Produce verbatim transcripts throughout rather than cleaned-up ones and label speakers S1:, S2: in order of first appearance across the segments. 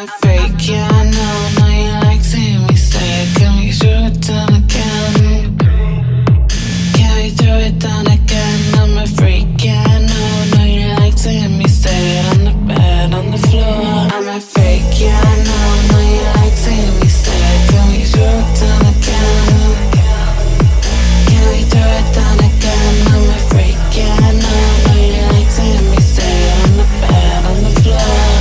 S1: a fake, yeah, I know. Know you like seeing me say it. Can we throw it down again? Can we throw it down again? I'm a freak, yeah, I know. Know you like seeing me say it. On the bed, on the floor. I'm a fake, yeah, I know. Know you like seeing me say it. Can we throw it down again? Can we throw it down again? I'm a freak, yeah, I know. Know you like seeing me say it. On the bed, on the floor.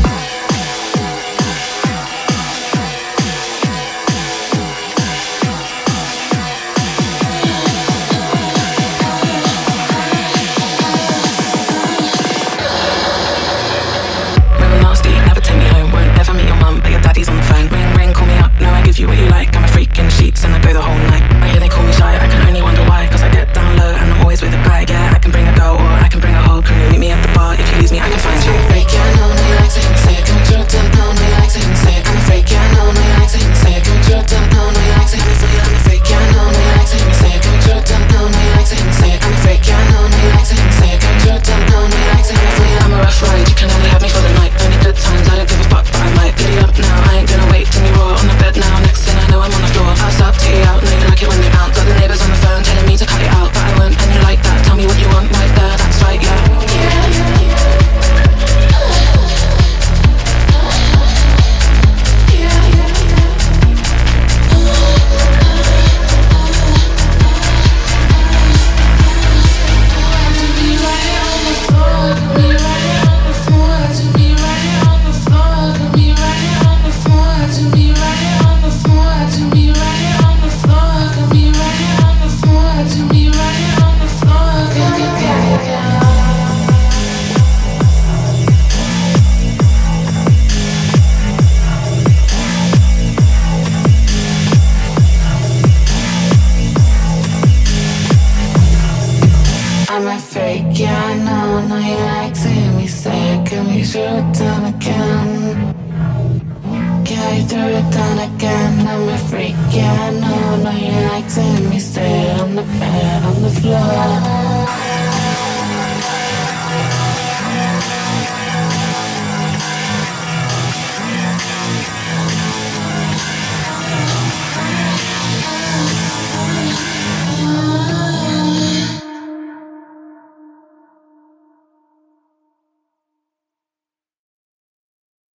S2: You what you like, I'm a freak in the sheets and I go the whole night. I hear they call me shy, I can only wonder why. Cause I get down low and I'm always with a guy. Yeah, I can bring a girl or I can bring a whole crew. Meet me at the bar, if you lose me I can find you.
S1: Freak, yeah, I know, know you like to hear me say it. Can we drill down, no, know you like to hear me say it. I'm a freak, yeah, I know, know you like to hear me say it. Can we drill down, no, know you like to hear me say it. I'm a freak, yeah, I know, know you like to hear me say it. Can we drill down, no, know you like to hear me say it. I'm a freak, yeah, I know, know you like to hear me say it. Can we drill down, no, know you like to hear me say it.
S2: I'm a rough ride, you can only have me for the night. Only good times, I don't give a fuck, but I might get it up now. I ain't gonna wait till me raw on the bed now. Next thing I know I'm on the floor. I'll stop, take it out, know you like it when they bounce. Got the neighbours on the phone telling me to cut it out, but I won't, and you like that. Tell me what you want right there, that's right, yeah.
S1: I'm a fake, yeah, I know, know you like seeing me say it. Can we throw it down again? Can we throw it down again? I'm a freak, yeah, I know, know you like seeing me say it. On the bed, on the floor.